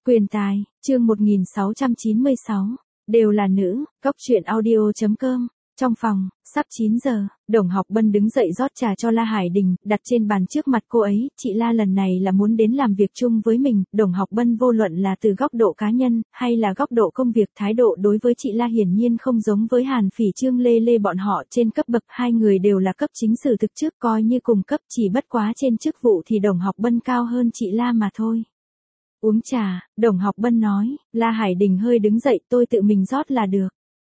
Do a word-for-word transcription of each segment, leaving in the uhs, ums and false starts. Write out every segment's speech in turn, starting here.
Quyền tài, chương một nghìn sáu trăm chín mươi sáu, đều là nữ, cóc truyện audio.com. Trong phòng, sắp chín giờ, Đồng Học Bân đứng dậy rót trà cho La Hải Đình, đặt trên bàn trước mặt cô ấy, chị La lần này là muốn đến làm việc chung với mình, Đồng Học Bân vô luận là từ góc độ cá nhân, hay là góc độ công việc, thái độ đối với chị La hiển nhiên không giống với Hàn Phỉ Trương Lê Lê bọn họ trên cấp bậc, hai người đều là cấp chính sử thực chức coi như cùng cấp, chỉ bất quá trên chức vụ thì Đồng Học Bân cao hơn chị La mà thôi. Uống trà, Đồng Học Bân nói, La Hải Đình hơi đứng dậy, tôi tự mình rót là được.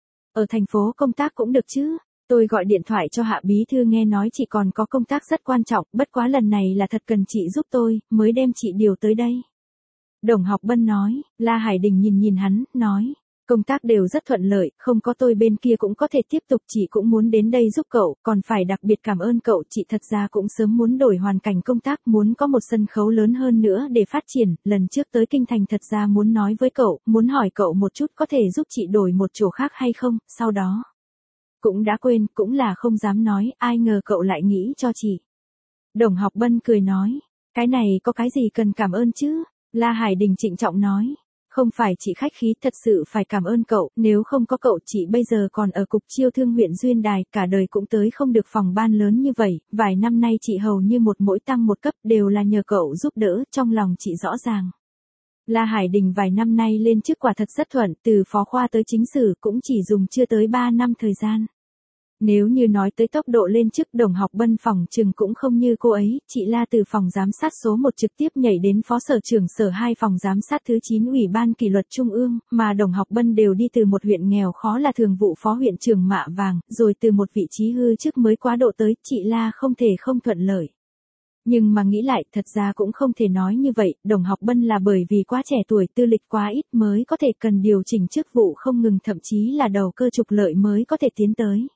Ở thành phố công tác cũng được chứ, tôi gọi điện thoại cho Hạ Bí Thư nghe nói chị còn có công tác rất quan trọng, bất quá lần này là thật cần chị giúp tôi, mới đem chị điều tới đây. Đồng Học Bân nói, La Hải Đình nhìn nhìn hắn, nói, công tác đều rất thuận lợi, không có tôi bên kia cũng có thể tiếp tục, chị cũng muốn đến đây giúp cậu, còn phải đặc biệt cảm ơn cậu, chị thật ra cũng sớm muốn đổi hoàn cảnh công tác, muốn có một sân khấu lớn hơn nữa để phát triển, lần trước tới Kinh Thành thật ra muốn nói với cậu, muốn hỏi cậu một chút có thể giúp chị đổi một chỗ khác hay không, sau đó. Cũng đã quên, cũng là không dám nói, ai ngờ cậu lại nghĩ cho chị. Đồng Học Bân cười nói, cái này có cái gì cần cảm ơn chứ, La Hải Đình trịnh trọng nói. Không phải chị khách khí, thật sự phải cảm ơn cậu, nếu không có cậu chị bây giờ còn ở cục chiêu thương huyện Duyên Đài, cả đời cũng tới không được phòng ban lớn như vậy, vài năm nay chị hầu như một mỗi tăng một cấp đều là nhờ cậu giúp đỡ, trong lòng chị rõ ràng. La Hải Đình vài năm nay lên chức quả thật rất thuận, từ phó khoa tới chính sử cũng chỉ dùng chưa tới ba năm thời gian. Nếu như nói tới tốc độ lên chức, Đồng Học Bân phòng trừng cũng không như cô ấy, chị La từ phòng giám sát số một trực tiếp nhảy đến phó sở trưởng sở hai phòng giám sát thứ chín Ủy ban kỷ luật Trung ương, mà Đồng Học Bân đều đi từ một huyện nghèo khó là thường vụ phó huyện trưởng Mạ Vàng, rồi từ một vị trí hư chức mới quá độ tới, chị La không thể không thuận lợi. Nhưng mà nghĩ lại, thật ra cũng không thể nói như vậy, Đồng Học Bân là bởi vì quá trẻ tuổi, tư lịch quá ít mới có thể cần điều chỉnh chức vụ không ngừng, thậm chí là đầu cơ trục lợi mới có thể tiến tới.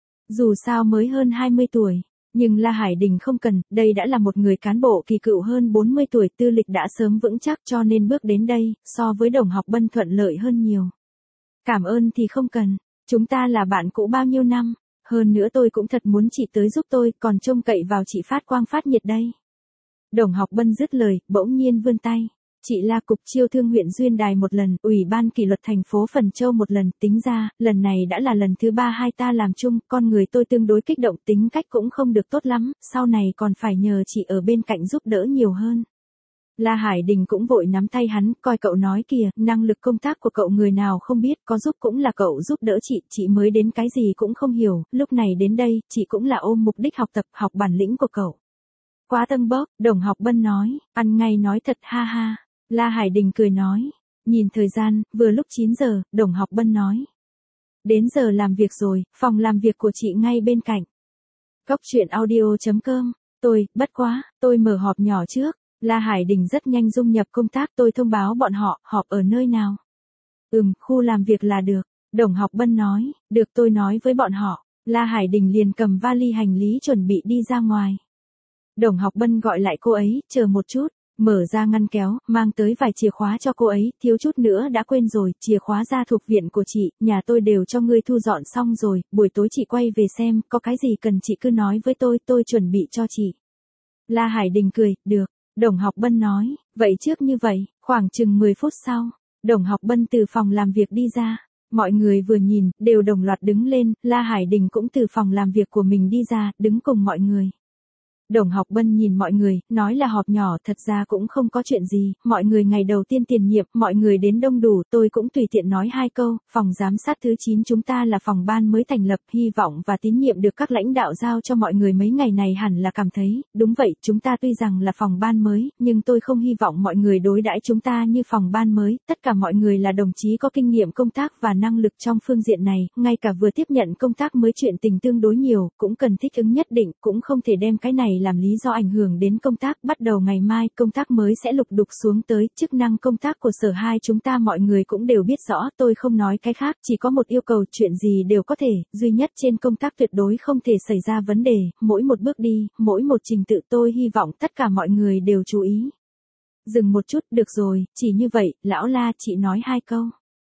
Dù sao mới hơn hai mươi tuổi, nhưng La Hải Đình không cần, đây đã là một người cán bộ kỳ cựu hơn bốn mươi tuổi, tư lịch đã sớm vững chắc cho nên bước đến đây, so với Đồng Học Bân thuận lợi hơn nhiều. Cảm ơn thì không cần, chúng ta là bạn cũ bao nhiêu năm, hơn nữa tôi cũng thật muốn chị tới giúp tôi, còn trông cậy vào chị phát quang phát nhiệt đây. Đồng Học Bân dứt lời, bỗng nhiên vươn tay. Chị La cục chiêu thương huyện Duyên Đài một lần, Ủy ban kỷ luật thành phố Phần Châu một lần, tính ra, lần này đã là lần thứ ba hai ta làm chung, con người tôi tương đối kích động, tính cách cũng không được tốt lắm, sau này còn phải nhờ chị ở bên cạnh giúp đỡ nhiều hơn. La Hải Đình cũng vội nắm tay hắn, coi cậu nói kìa, năng lực công tác của cậu người nào không biết, có giúp cũng là cậu giúp đỡ chị, chị mới đến cái gì cũng không hiểu, lúc này đến đây, chị cũng là ôm mục đích học tập, học bản lĩnh của cậu. Quá tân bốc, Đồng Học Bân nói, ăn ngay nói thật, ha ha. La Hải Đình cười nói, nhìn thời gian, vừa lúc chín giờ, Đồng Học Bân nói. Đến giờ làm việc rồi, phòng làm việc của chị ngay bên cạnh. Cóc truyện audio.com, tôi, bất quá, tôi mở họp nhỏ trước, La Hải Đình rất nhanh dung nhập công tác, tôi thông báo bọn họ, họp ở nơi nào. Ừm, khu làm việc là được, Đồng Học Bân nói, được tôi nói với bọn họ, La Hải Đình liền cầm vali hành lý chuẩn bị đi ra ngoài. Đồng Học Bân gọi lại cô ấy, chờ một chút. Mở ra ngăn kéo, mang tới vài chìa khóa cho cô ấy, thiếu chút nữa đã quên rồi, chìa khóa ra thuộc viện của chị, nhà tôi đều cho ngươi thu dọn xong rồi, buổi tối chị quay về xem, có cái gì cần chị cứ nói với tôi, tôi chuẩn bị cho chị. La Hải Đình cười, được, Đồng Học Bân nói, vậy trước như vậy, khoảng chừng mười phút sau, Đồng Học Bân từ phòng làm việc đi ra, mọi người vừa nhìn, đều đồng loạt đứng lên, La Hải Đình cũng từ phòng làm việc của mình đi ra, đứng cùng mọi người. Đồng Học Bân nhìn mọi người, nói là họp nhỏ, thật ra cũng không có chuyện gì, mọi người ngày đầu tiên tiền nhiệm, mọi người đến đông đủ, tôi cũng tùy tiện nói hai câu, phòng giám sát thứ chín chúng ta là phòng ban mới thành lập, hy vọng và tín nhiệm được các lãnh đạo giao cho mọi người mấy ngày này hẳn là cảm thấy, đúng vậy, chúng ta tuy rằng là phòng ban mới, nhưng tôi không hy vọng mọi người đối đãi chúng ta như phòng ban mới, tất cả mọi người là đồng chí có kinh nghiệm công tác và năng lực trong phương diện này, ngay cả vừa tiếp nhận công tác mới chuyện tình tương đối nhiều, cũng cần thích ứng nhất định, cũng không thể đem cái này làm lý do ảnh hưởng đến công tác, bắt đầu ngày mai công tác mới sẽ lục đục xuống tới, chức năng công tác của sở hai chúng ta mọi người cũng đều biết rõ, tôi không nói cái khác, chỉ có một yêu cầu, chuyện gì đều có thể, duy nhất trên công tác tuyệt đối không thể xảy ra vấn đề, mỗi một bước đi, mỗi một trình tự tôi hy vọng tất cả mọi người đều chú ý. Dừng một chút, được rồi, chỉ như vậy, lão La chị nói hai câu.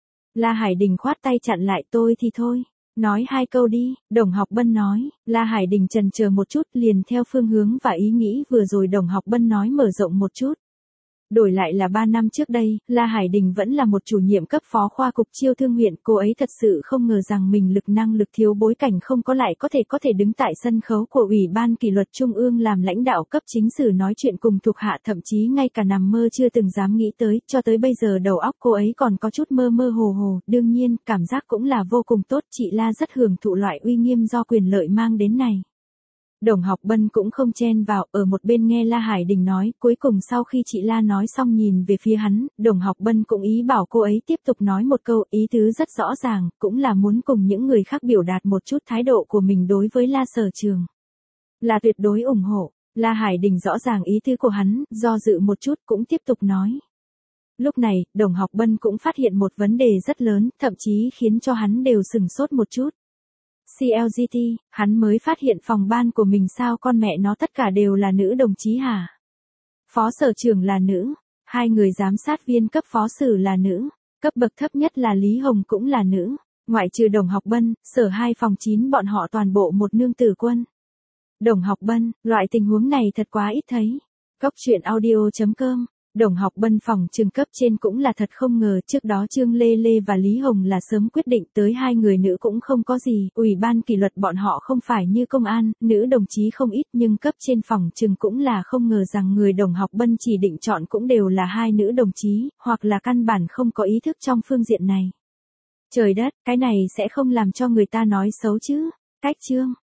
La Hải Đình khoát tay chặn lại, tôi thì thôi. Nói hai câu đi, Đồng Học Bân nói, La Hải Đình chần chờ một chút liền theo phương hướng và ý nghĩ vừa rồi Đồng Học Bân nói mở rộng một chút. Đổi lại là ba năm trước đây, La Hải Đình vẫn là một chủ nhiệm cấp phó khoa cục chiêu thương huyện, cô ấy thật sự không ngờ rằng mình lực năng lực thiếu bối cảnh không có lại có thể có thể đứng tại sân khấu của Ủy ban kỷ luật Trung ương làm lãnh đạo cấp chính sử nói chuyện cùng thuộc hạ, thậm chí ngay cả nằm mơ chưa từng dám nghĩ tới, cho tới bây giờ đầu óc cô ấy còn có chút mơ mơ hồ hồ, đương nhiên, cảm giác cũng là vô cùng tốt, chị La rất hưởng thụ loại uy nghiêm do quyền lợi mang đến này. Đồng Học Bân cũng không chen vào, ở một bên nghe La Hải Đình nói, cuối cùng sau khi chị La nói xong nhìn về phía hắn, Đồng Học Bân cũng ý bảo cô ấy tiếp tục nói một câu, ý tứ rất rõ ràng, cũng là muốn cùng những người khác biểu đạt một chút thái độ của mình đối với La Sở Trường. Là tuyệt đối ủng hộ, La Hải Đình rõ ràng ý tứ của hắn, do dự một chút cũng tiếp tục nói. Lúc này, Đồng Học Bân cũng phát hiện một vấn đề rất lớn, thậm chí khiến cho hắn đều sừng sốt một chút. xê lờ giê tê, hắn mới phát hiện phòng ban của mình sao con mẹ nó tất cả đều là nữ đồng chí hả? Phó sở trưởng là nữ, hai người giám sát viên cấp phó sử là nữ, cấp bậc thấp nhất là Lý Hồng cũng là nữ, ngoại trừ Đồng Học Bân, sở hai phòng chín bọn họ toàn bộ một nương tử quân. Đồng Học Bân, loại tình huống này thật quá ít thấy. Cóc truyện audio chấm com. Đồng Học Bân phòng trường cấp trên cũng là thật không ngờ, trước đó Trương Lê Lê và Lý Hồng là sớm quyết định tới hai người nữ cũng không có gì, Ủy ban kỷ luật bọn họ không phải như công an, nữ đồng chí không ít, nhưng cấp trên phòng trường cũng là không ngờ rằng người Đồng Học Bân chỉ định chọn cũng đều là hai nữ đồng chí, hoặc là căn bản không có ý thức trong phương diện này. Trời đất, cái này sẽ không làm cho người ta nói xấu chứ? Cách chương